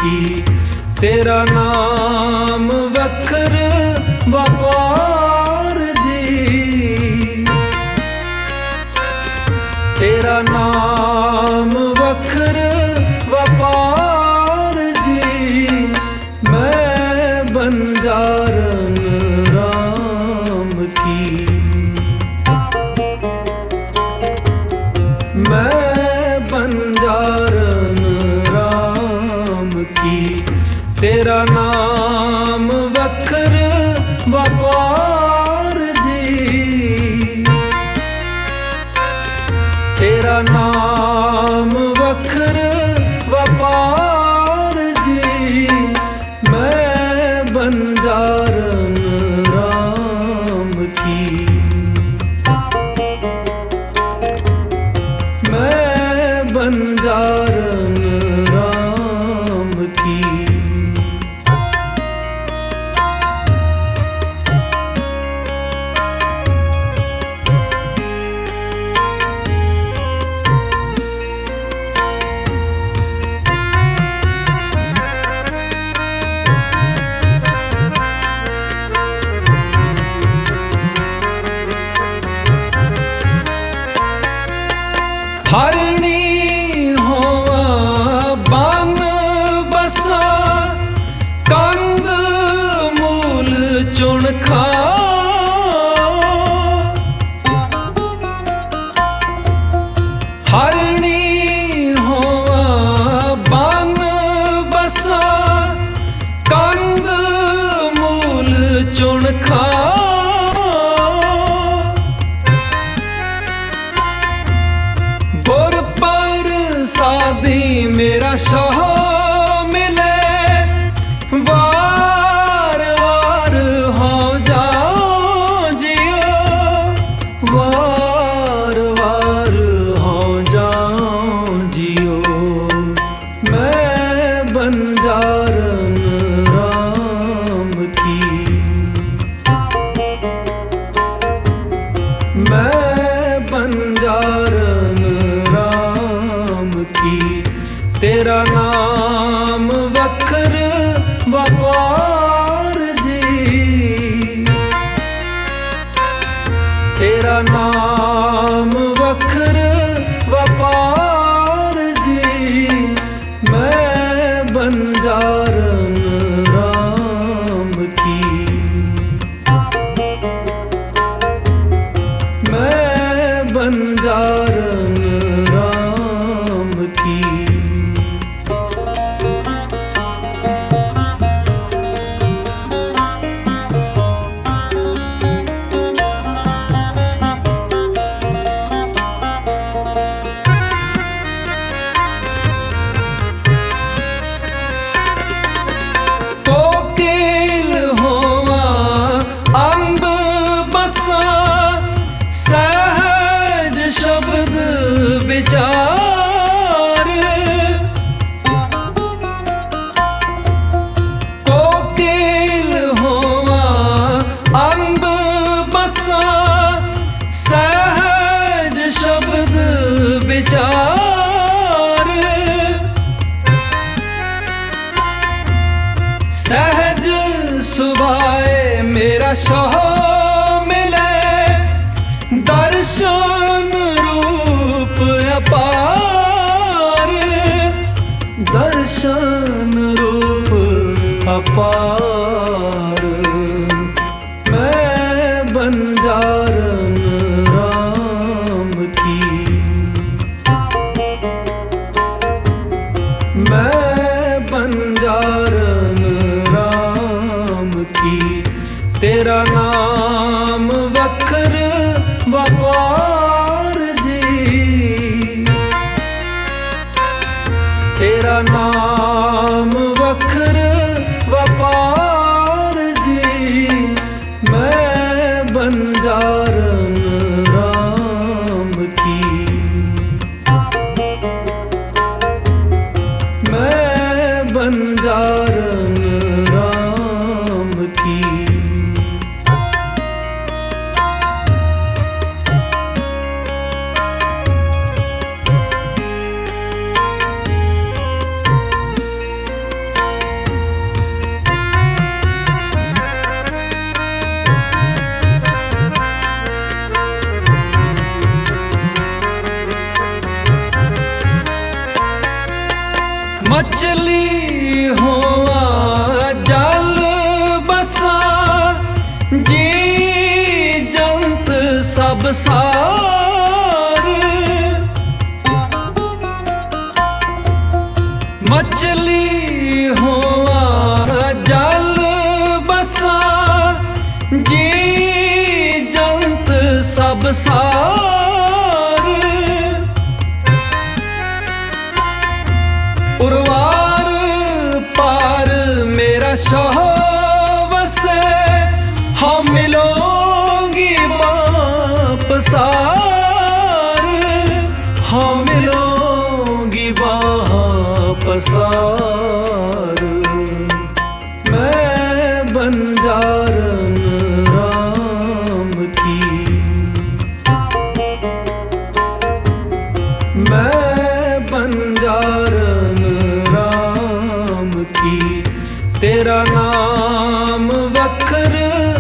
की। तेरा नाम वखर व्यापार जी, तेरा नाम वखर व्यापार जी। मैं बंजारन राम की, मैं बंजारन राम की। तेरा नाम वखर व्यापार जी, तेरा नाम वखर व्यापार जी। मैं बंजारन राम की, मैं बंजारन राम की। हरणी होवा बन बसा, कंद मूल चुन खा। हरणी होवा बन बसा, कंद मूल चुन खा। गुर पर साधी मेरा शाह मिले, वार वार हो जाओ जियो, वार वार हो जाओ जियो। मैं बंजारन राम की, मैं बंजारन राम की। तेरा नाम वखर व्यापार जी, तेरा नाम वखर व्यापार जी। मैं बंजारन राम की, मैं बंजारन राम की। कोकिल होवा अंब बसा, सहज शब्द विचार। कोकिल होवा अंब बसा, सहज शब्द विचार। सहज सुभाए मेरा शाह मिले, दर्शन रूप अपार, दर्शन रूप अपार। मैं बंजारन राम की, मैं बंजारन राम की। तेरा नाम वखर व्यापार जी, तेरा नाम वखर व्यापार जी। मैं बंजारन राम की, मैं बंजारन राम की। मछली होवा जल बसा, जी जंत सब सार। मछली होवा जल बसा, जी जंत सब सार। उरवार पार मेरा शह वसे, हम मिलोगी वापसार, हम मिलोगी वापसार। मैं बंजारन राम की, मैं बंजारन राम की। तेरा नाम वक्र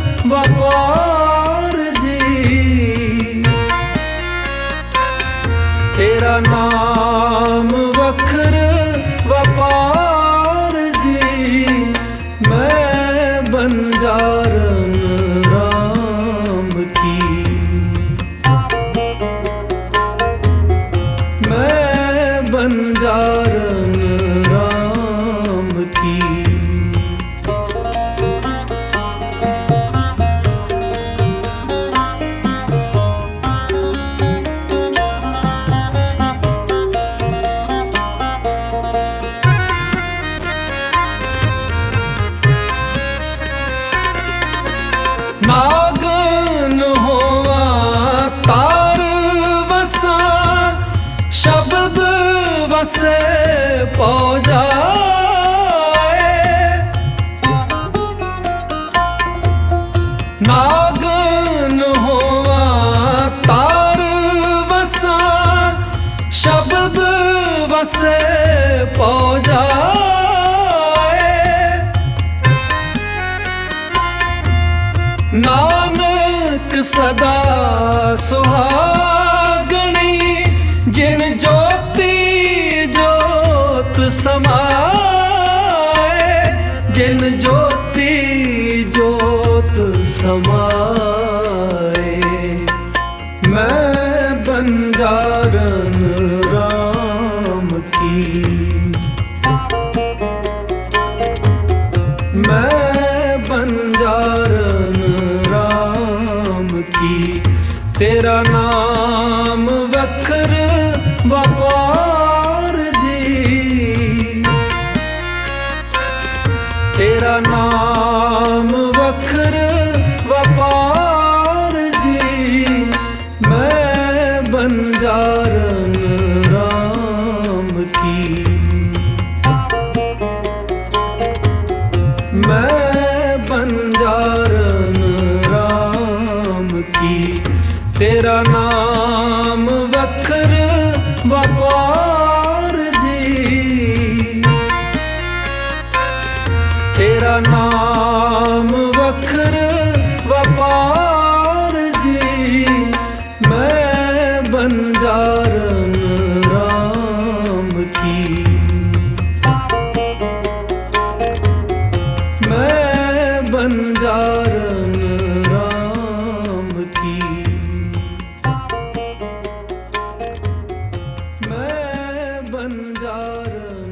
वपार जी, तेरा नाम वक्र वपार जी। मैं बंजारन राम की, मैं बंजारन राम की। नागन होवा तार वसा, शब्द वसे पौ जाए। नागन होवा तार वसा, शब्द वसे पौ जाए। नानक सदा सुहागणी, जिन ज्योति ज्योत समाए, जिन ज्योति ज्योत समाए। मैं बंजारन राम की, मैं बंजारन राम की। तेरा नाम वक्र वपार जी, तेरा नाम वक्र वपार जी। मैं बंजारन राम की, मैं बंजारन राम की। तेरा नाम वक्र वपार जी, तेरा नाम वक्र वपार जी। मैं बंजारन राम की, मैं बंजारन राम की, मैं बंजारन